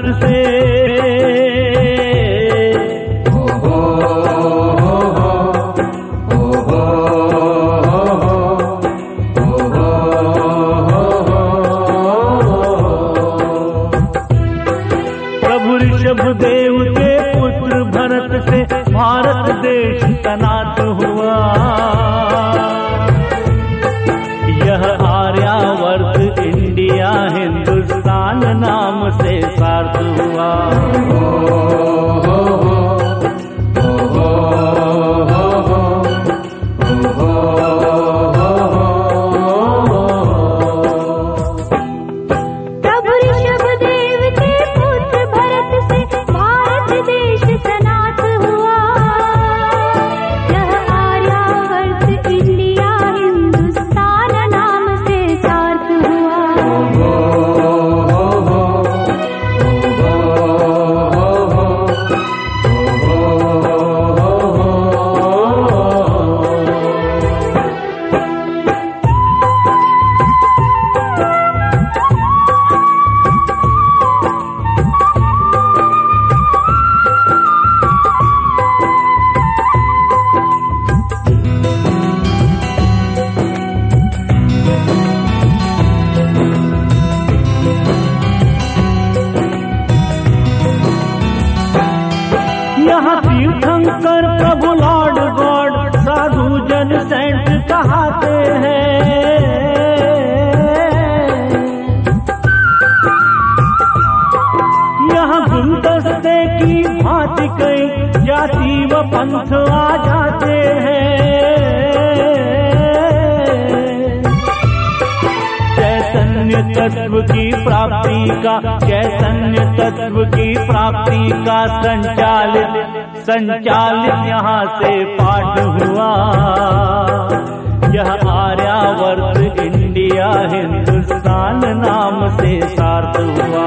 से। प्रभु ऋषभ देव के पुत्र भरत से भारत देश सनात हुआ। यह आर्यावर्त इंडिया हिंदुस्तान नाम से सार्थ हुआ। यहाँ तीर्थंकर प्रभु लॉर्ड गॉड साधु जन सेंट कहते हैं। यहाँ गुलदस्ते की भांति कई जाति व पंथ आ जाते हैं। चैतन्य तत्व की प्राप्ति का, चैतन्य तत्व की प्राप्ति का संचालित यहाँ से पाठ हुआ। यह आर्यावर्त इंडिया हिंदुस्तान नाम से सार्थ हुआ।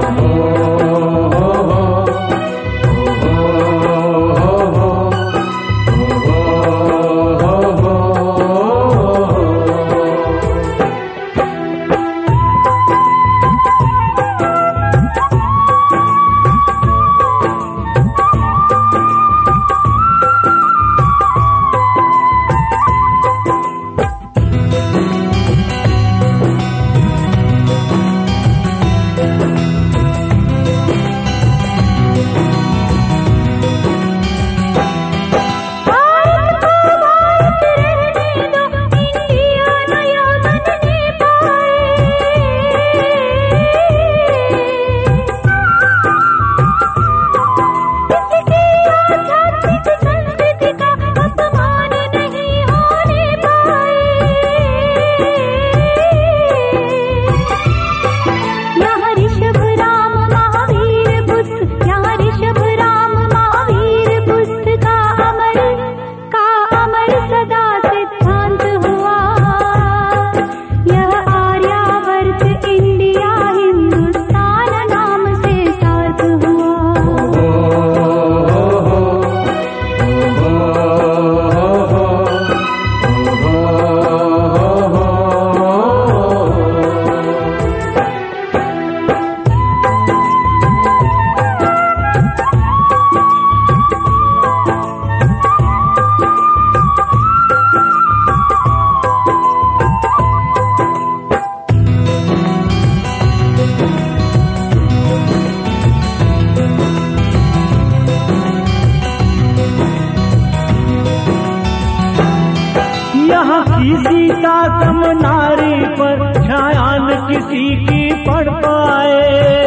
यहाँ की सीता सम नारी पर छाया न किसी की पड़ पाए।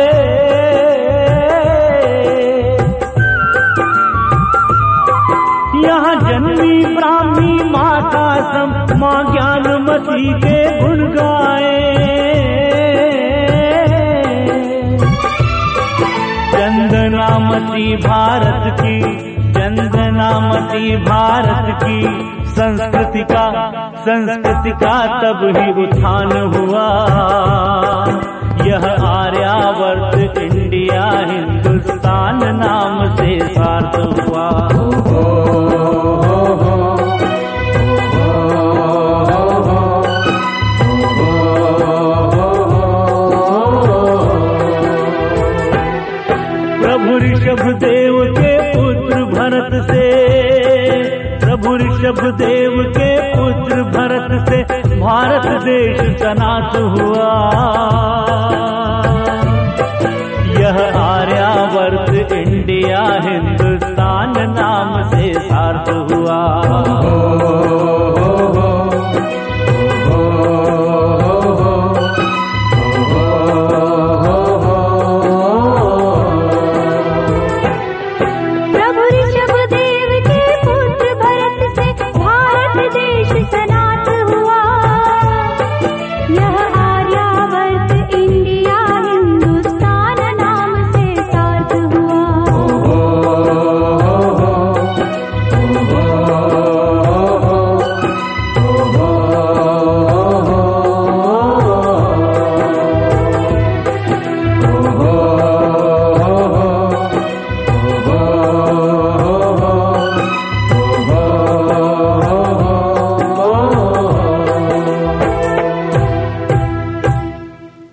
यहाँ जन्मी ब्राह्मी माता सम माँ ज्ञानमती के गुण गाए। चंदनामती भारत की, चंदनामती भारत की संस्कृति का तब ही उत्थान हुआ। यह आर्यावर्त इंडिया हिंदुस्तान नाम से सार्थ हुआ। ऋषभ देव के पुत्र भरत से, प्रभु ऋषभ देव के पुत्र भरत से भारत देश सनात हुआ। यह आर्यावर्त इंडिया हिंदुस्तान नाम से सार्थ हुआ।